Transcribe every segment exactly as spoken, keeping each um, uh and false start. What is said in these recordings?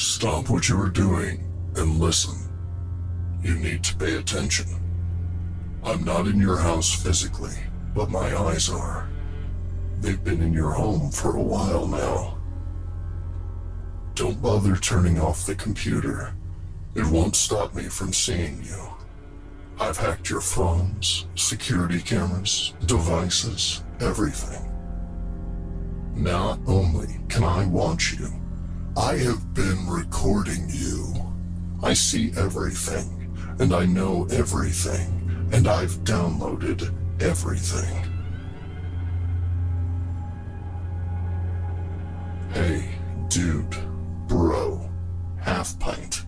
Stop what you are doing and listen. You need to pay attention. I'm not in your house physically, but my eyes are. They've been in your home for a while now. Don't bother turning off the computer. It won't stop me from seeing you. I've hacked your phones, security cameras, devices, everything. Not only can I watch you, I have been recording you. I see everything, and I know everything, and I've downloaded everything. Hey, dude, bro, half pint.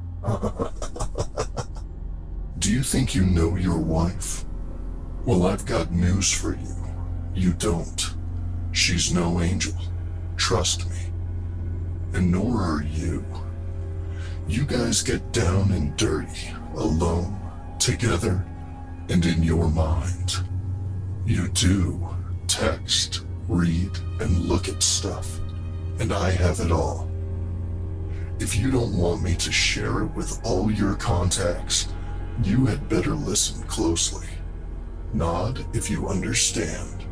Do you think you know your wife? Well, I've got news for you. You don't. She's no angel. Trust me. And nor are you. You guys get down and dirty, alone, together, and in your mind. You do text, read, and look at stuff. And I have it all. If you don't want me to share it with all your contacts, you had better listen closely. Nod if you understand.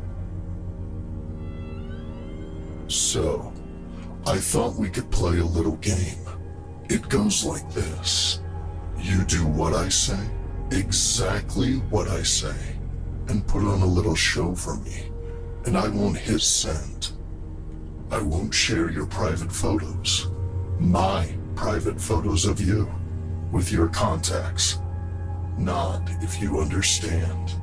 So, I thought we could play a little game. It goes like this. You do what I say, exactly what I say, and put on a little show for me, and I won't hit send. I won't share your private photos, my private photos of you, with your contacts. Nod if you understand.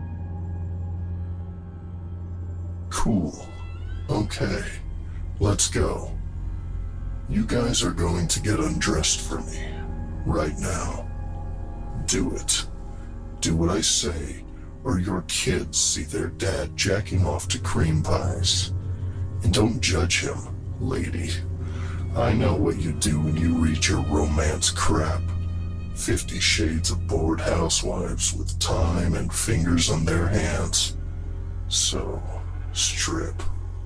Cool. Okay, let's go. You guys are going to get undressed for me, right now. Do it. Do what I say, or your kids see their dad jacking off to cream pies. And don't judge him, lady. I know what you do when you read your romance crap. Fifty Shades of Bored Housewives with time and fingers on their hands. So, strip.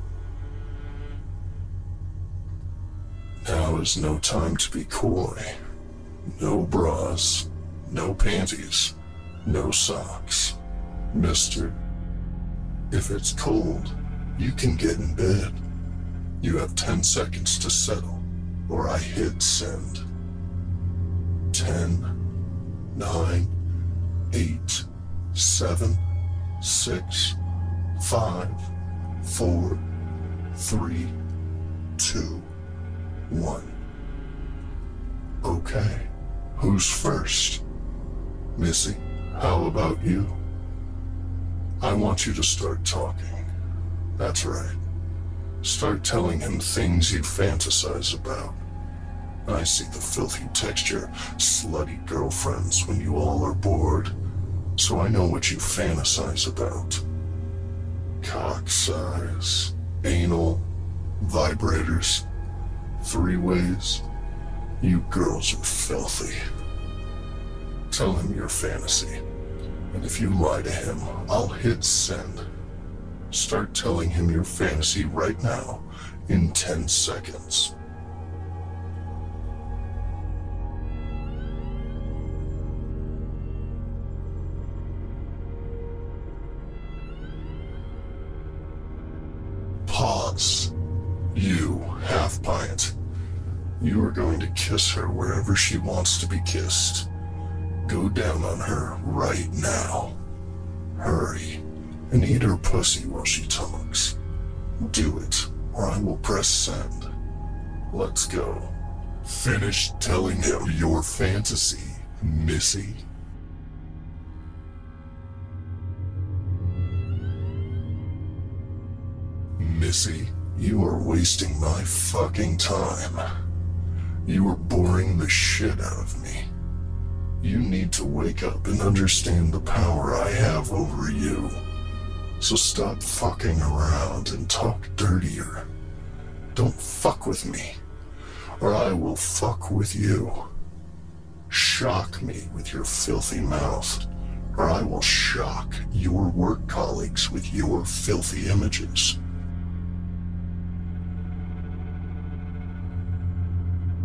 Now is no time to be coy. No bras, no panties, no socks. Mister, if it's cold, you can get in bed. You have ten seconds to settle, or I hit send. Ten, nine, eight, seven, six, five, four, three, two, one. Okay, who's first? Missy, how about you? I want you to start talking. That's right. Start telling him things you fantasize about. I see the filthy texture, slutty girlfriends when you all are bored, so I know what you fantasize about. Cock size, anal, vibrators, three-ways. You girls are filthy. Tell him your fantasy, and if you lie to him, I'll hit send. Start telling him your fantasy right now, in ten seconds. Pause. You, half pint. You are going to kiss her wherever she wants to be kissed. Go down on her right now. Hurry, and eat her pussy while she talks. Do it, or I will press send. Let's go. Finish telling him your fantasy, Missy. Missy, you are wasting my fucking time. You are boring the shit out of me. You need to wake up and understand the power I have over you. So stop fucking around and talk dirtier. Don't fuck with me, or I will fuck with you. Shock me with your filthy mouth, or I will shock your work colleagues with your filthy images.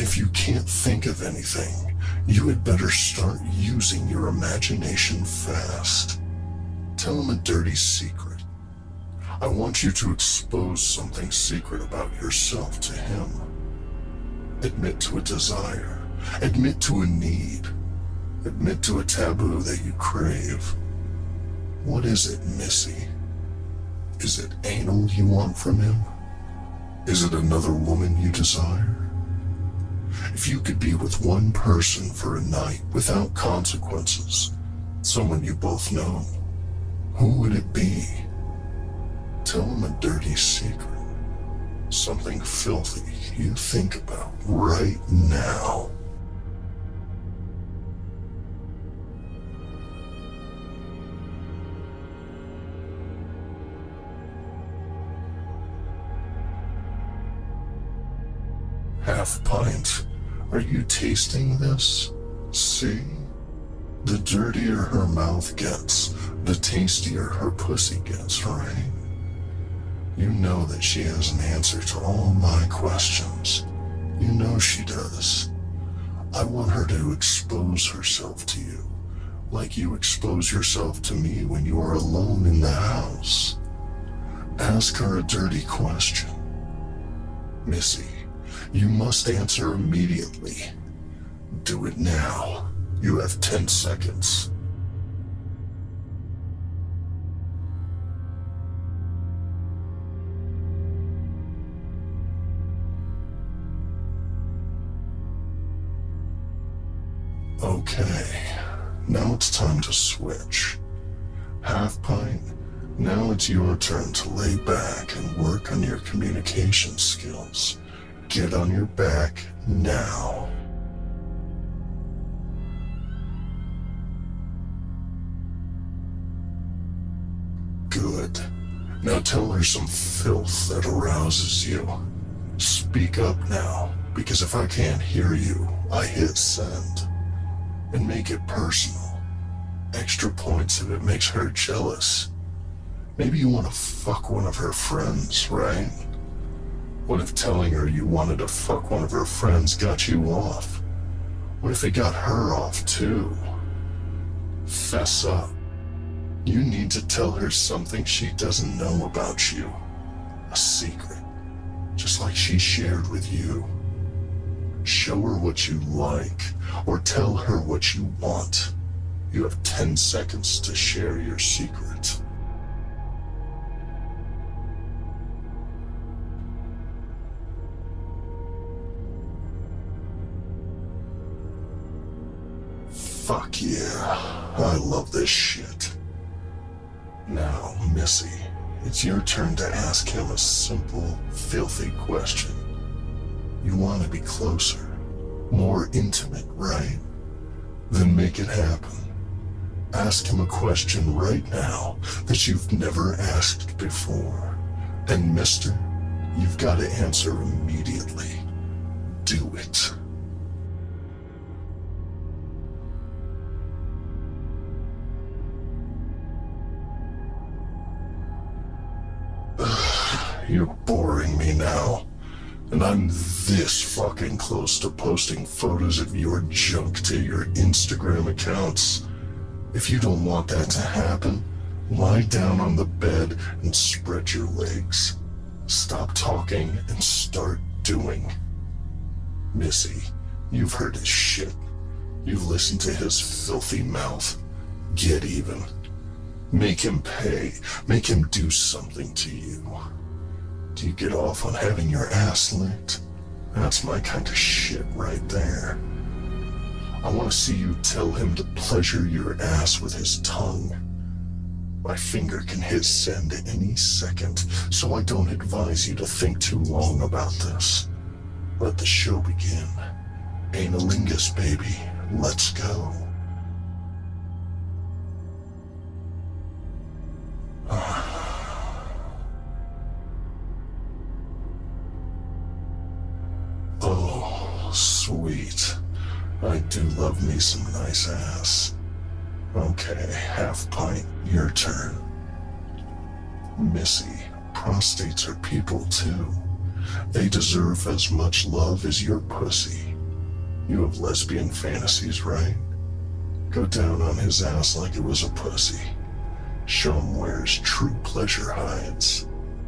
If you can't think of anything, you had better start using your imagination fast. Tell him a dirty secret. I want you to expose something secret about yourself to him. Admit to a desire. Admit to a need. Admit to a taboo that you crave. What is it, Missy? Is it anal you want from him? Is it another woman you desire? If you could be with one person for a night without consequences, someone you both know, who would it be? Tell him a dirty secret. Something filthy you think about right now. Half pint. Are you tasting this? See? The dirtier her mouth gets, the tastier her pussy gets, right? You know that she has an answer to all my questions. You know she does. I want her to expose herself to you, like you expose yourself to me when you are alone in the house. Ask her a dirty question. Missy, you must answer immediately. Do it now. You have ten seconds. Okay, now it's time to switch. Half pint, now it's your turn to lay back and work on your communication skills. Get on your back now. Good. Now tell her some filth that arouses you. Speak up now, because if I can't hear you, I hit send. And make it personal. Extra points if it makes her jealous. Maybe you want to fuck one of her friends, right? What if telling her you wanted to fuck one of her friends got you off? What if it got her off too? Fess up. You need to tell her something she doesn't know about you. A secret. Just like she shared with you. Show her what you like, or tell her what you want. You have ten seconds to share your secret. Fuck yeah, I love this shit. Now, Missy, it's your turn to ask him a simple, filthy question. You want to be closer, more intimate, right? Then make it happen. Ask him a question right now that you've never asked before. And mister, you've got to answer immediately. Do it. You're boring me now. And I'm this fucking close to posting photos of your junk to your Instagram accounts. If you don't want that to happen, lie down on the bed and spread your legs. Stop talking and start doing. Missy, you've heard his shit. You've listened to his filthy mouth. Get even. Make him pay. Make him do something to you. Do you get off on having your ass licked? That's my kind of shit right there. I want to see you tell him to pleasure your ass with his tongue. My finger can hit send any second, so I don't advise you to think too long about this. Let the show begin. Analingus, baby. Let's go. Oh, sweet. I do love me some nice ass. Okay, half pint, your turn. Missy, prostates are people too. They deserve as much love as your pussy. You have lesbian fantasies, right? Go down on his ass like it was a pussy. Show him where his true pleasure hides.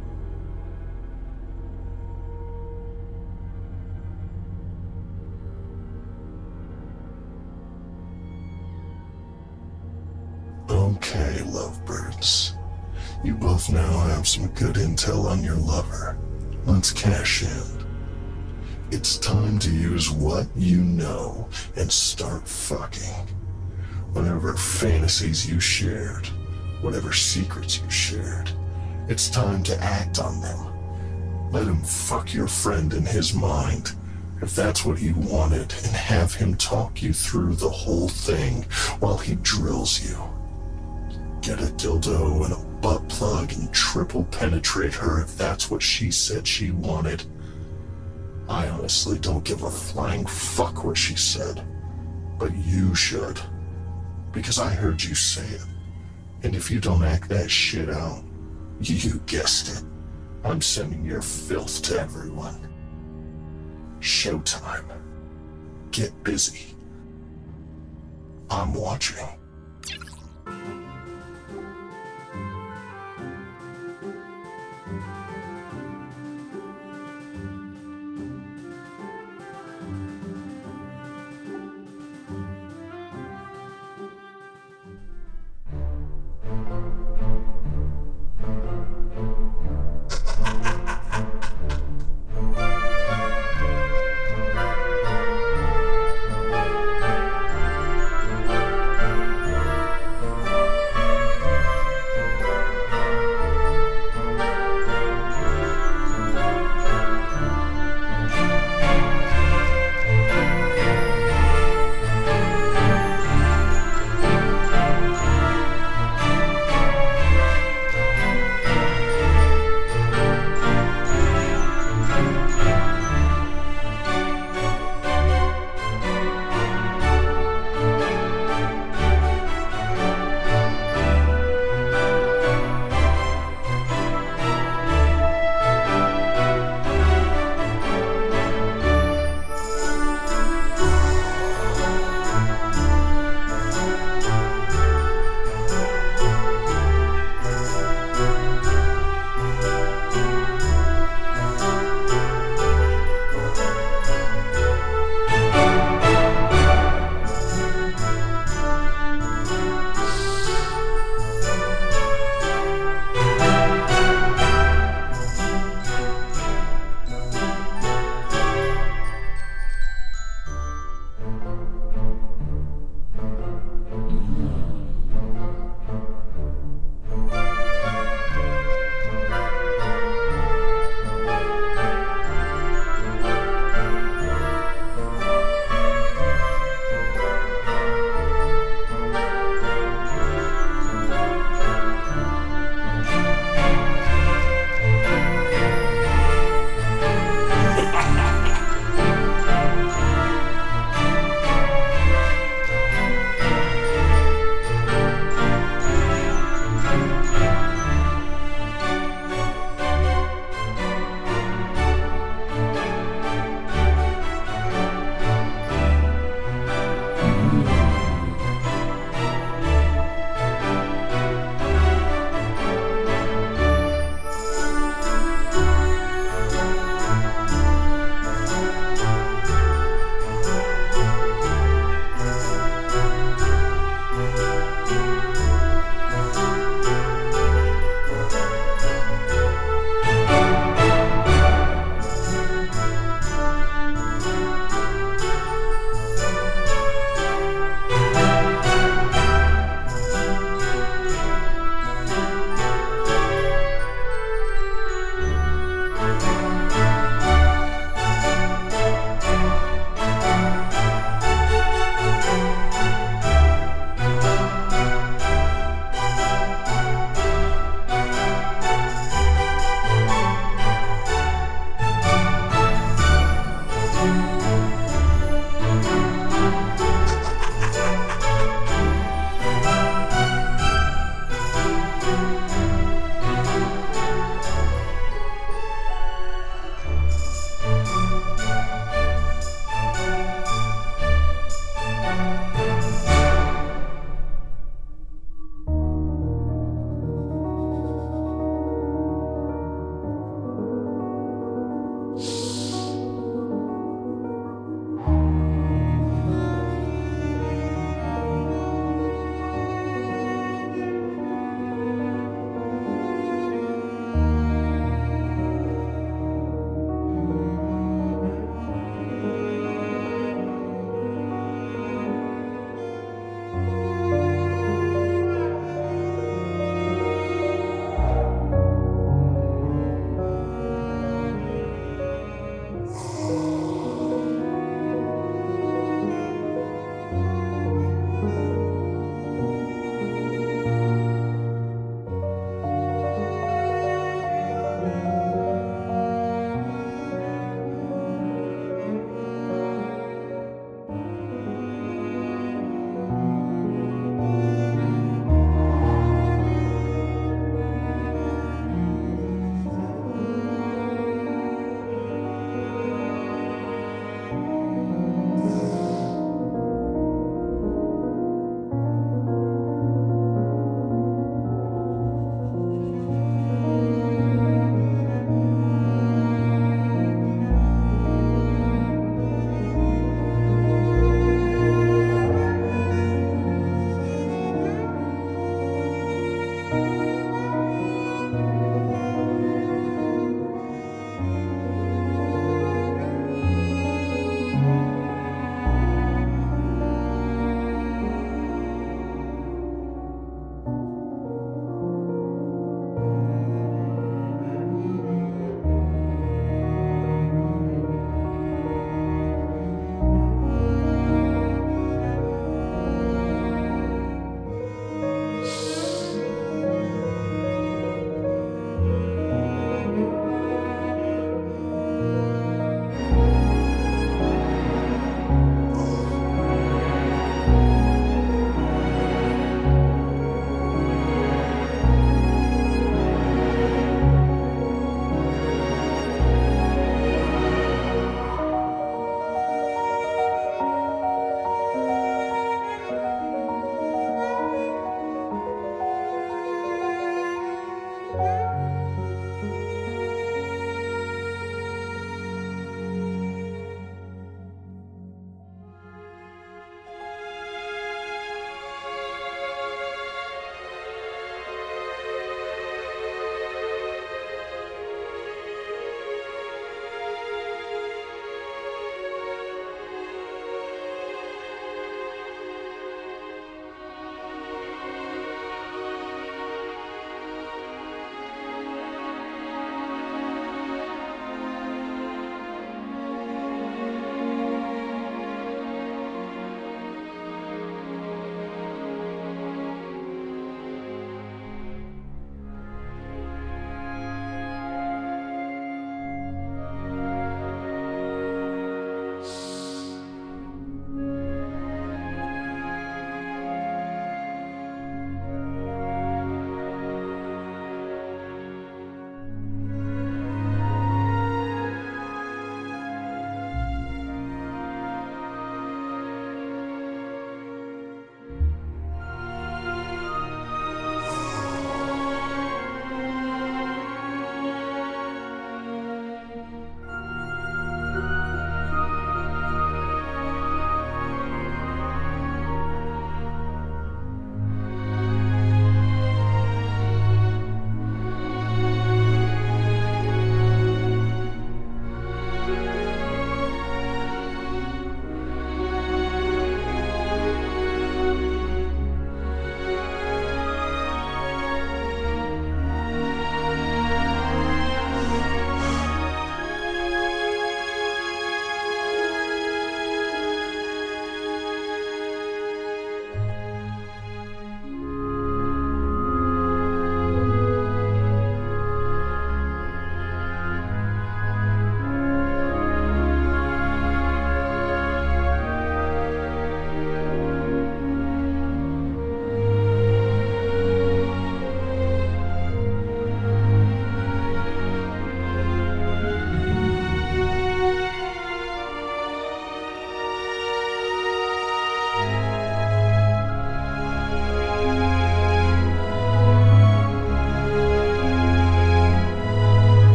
Okay, lovebirds. You both now have some good intel on your lover. Let's cash in. It's time to use what you know and start fucking. Whatever fantasies you shared, whatever secrets you shared, it's time to act on them. Let him fuck your friend in his mind, if that's what he wanted, and have him talk you through the whole thing while he drills you. Get a dildo and a butt plug and triple penetrate her if that's what she said she wanted. I honestly don't give a flying fuck what she said, but you should. Because I heard you say it. And if you don't act that shit out, you guessed it, I'm sending your filth to everyone. Showtime. Get busy. I'm watching.